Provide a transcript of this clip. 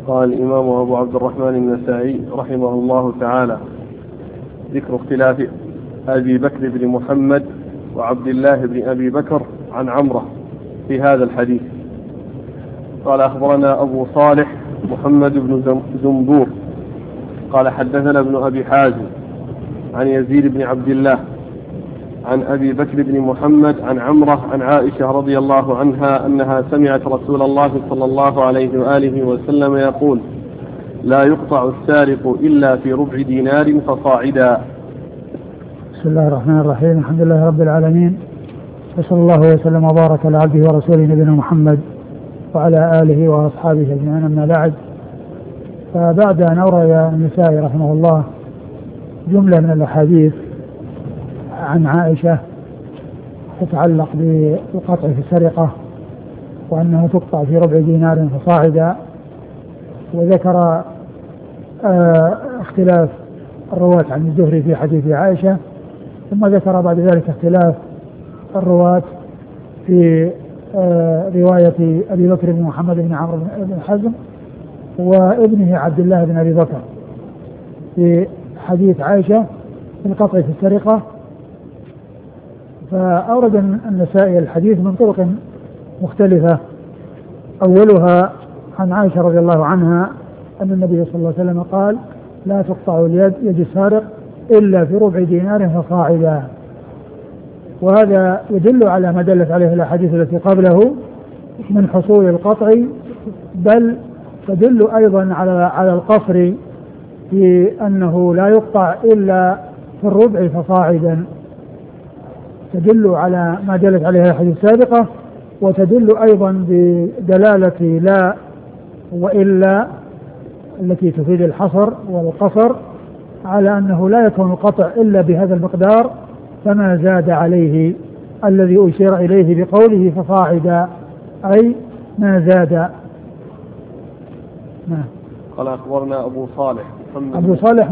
قال الإمام أبو عبد الرحمن النسائي رحمه الله تعالى: ذكر اختلاف أبي بكر بن محمد وعبد الله بن أبي بكر عن عمرة في هذا الحديث. قال: أخبرنا أبو صالح محمد بن زنبور قال: حدثنا ابن أبي حازم عن يزيد بن عبد الله عن أبي بكر بن محمد عن عمرة عن عائشة رضي الله عنها أنها سمعت رسول الله صلى الله عليه وآله وسلم يقول: لا يقطع السارق إلا في ربع دينار فصاعدا. بسم الله الرحمن الرحيم. الحمد لله رب العالمين، وصلى الله وسلم وبارك على عبده ورسوله نبينا محمد وعلى آله وأصحابه أجمعين، أما بعد. فبعد أن أورد النسائي رحمه الله جملة من الأحاديث عن عائشة تتعلق بالقطع في السرقة وأنها تقطع في ربع دينار فصاعدا، وذكر اختلاف الرواة عن الزهري في حديث عائشة، ثم ذكر بعد ذلك اختلاف الرواة في رواية أبي بكر بن محمد بن عمرو بن حزم وابنه عبد الله بن أبي بكر في حديث عائشة في القطع في السرقة. فأورد النسائي الحديث من طرق مختلفة، أولها عن عائشة رضي الله عنها أن النبي صلى الله عليه وسلم قال: لا تقطع يد السارق إلا في ربع دينار فصاعدا. وهذا يدل على ما دلت عليه الأحاديث التي قبله من حصول القطع، بل تدل أيضا على القصر في أنه لا يقطع إلا في الربع فصاعدا، تدل على ما دلت عليه الحديث السابقة، وتدل أيضا بدلالة لا وإلا التي تفيد الحصر والقصر على أنه لا يكون القطع إلا بهذا المقدار، فما زاد عليه الذي أشير إليه بقوله فصاعدا، أي ما زاد. قال: أخبرنا أبو صالح